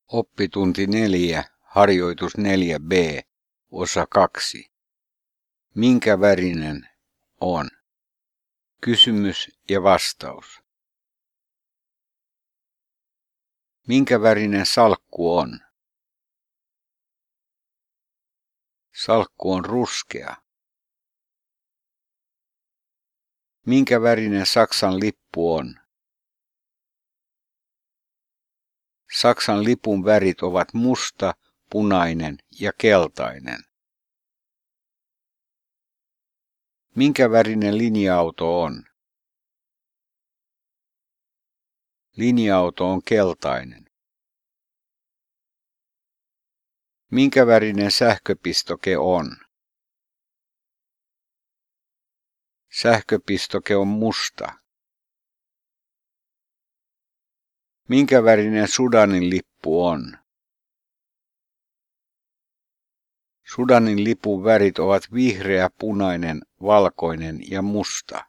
Oppitunti 4, harjoitus 4b, osa 2. Minkä värinen on? Kysymys ja vastaus. Minkä värinen salkku on? Salkku on ruskea. Minkä värinen Saksan lippu on? Saksan lipun värit ovat musta, punainen ja keltainen. Minkä värinen linja-auto on? Linja-auto on keltainen. Minkä värinen sähköpistoke on? Sähköpistoke on musta. Minkä värinen Sudanin lippu on? Sudanin lipun värit ovat vihreä, punainen, valkoinen ja musta.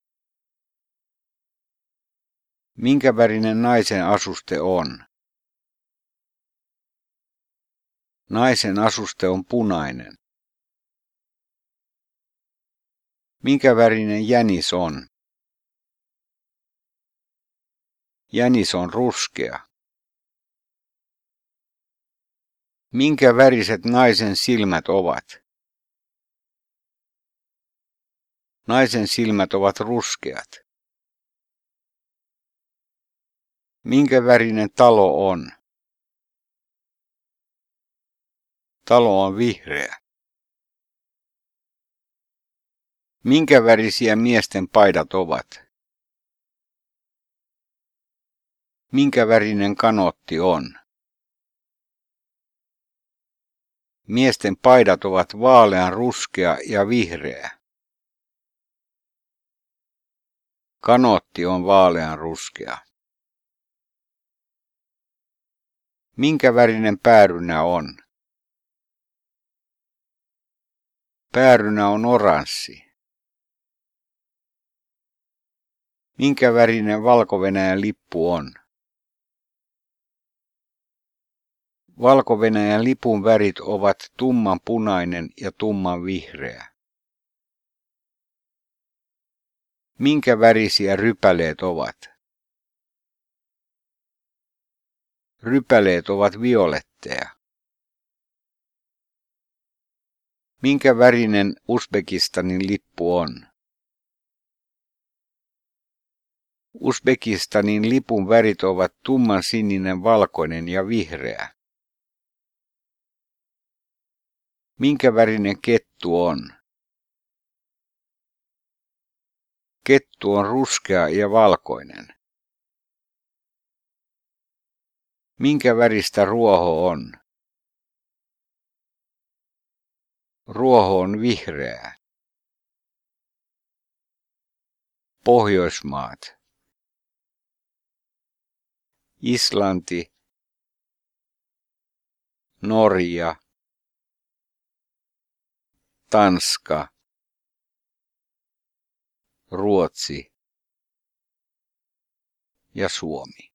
Minkä värinen naisen asuste on? Naisen asuste on punainen. Minkä värinen jänis on? Jänis on ruskea. Minkä väriset naisen silmät ovat? Naisen silmät ovat ruskeat. Minkä värinen talo on? Talo on vihreä. Minkä värisiä miesten paidat ovat? Minkä värinen kanootti on? Miesten paidat ovat vaalean ruskea ja vihreä. Kanootti on vaalean ruskea. Minkä värinen päärynä on? Päärynä on oranssi. Minkä värinen Valko-Venäjän lippu on? Valko-Venäjän lipun värit ovat tummanpunainen ja tummanvihreä. Minkä värisiä rypäleet ovat? Rypäleet ovat violetteja. Minkä värinen Uzbekistanin lippu on? Uzbekistanin lipun värit ovat tummansininen, valkoinen ja vihreä. Minkä värinen kettu on? Kettu on ruskea ja valkoinen. Minkä väristä ruoho on? Ruoho on vihreää. Pohjoismaat. Islanti, Norja, Tanska, Ruotsi ja Suomi.